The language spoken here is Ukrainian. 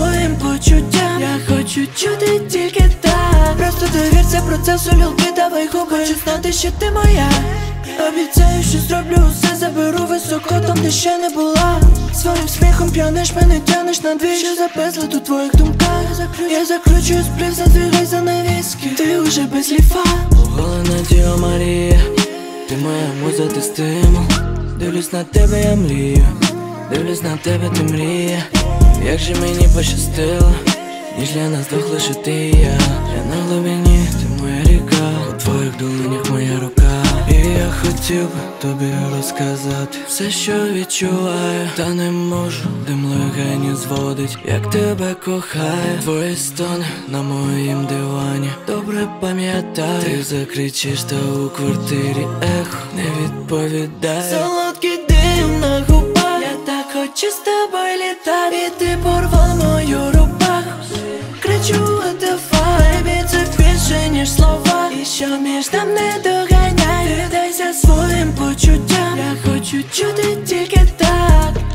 своїм почуттям. Я хочу чути тільки так. Просто довірся процесу, люби, давай губи. Хочу знати, що ти моя. Обіцяю, що зроблю усе, заберу високо там, де ще не була. Своїм сміхом п'яниш, мене тянеш на дві. Що за безлад у твоїх думках? Я закручую сплив, задвигай занавіски. Ти уже без ліфа. Оголена Діо Марія, ти моя муза, ти стимул. Дивлюсь на тебе, я мрію. Дивлюсь на тебе, ти мрія. Як же мені пощастило, ніж для нас двох лише ти і я. Я на глибині, ти моя ріка. У твоїх долонях моя рука. І я хотів би тобі розказати все, що відчуваю, та не можу, дим легені зводить, як тебе кохаю. Твої стони на моїм дивані добре пам'ятаю. Ти закричиш, та у квартирі ехо не відповідає. Солодкий дим на губах. Я так хочу з тобою літати. І ти порвала мою рубаху. Кричу, what the vibe, це більше, ніж слова. І що між нам не доганяє. Віддайся своїм почуттям. Я хочу чути тільки так.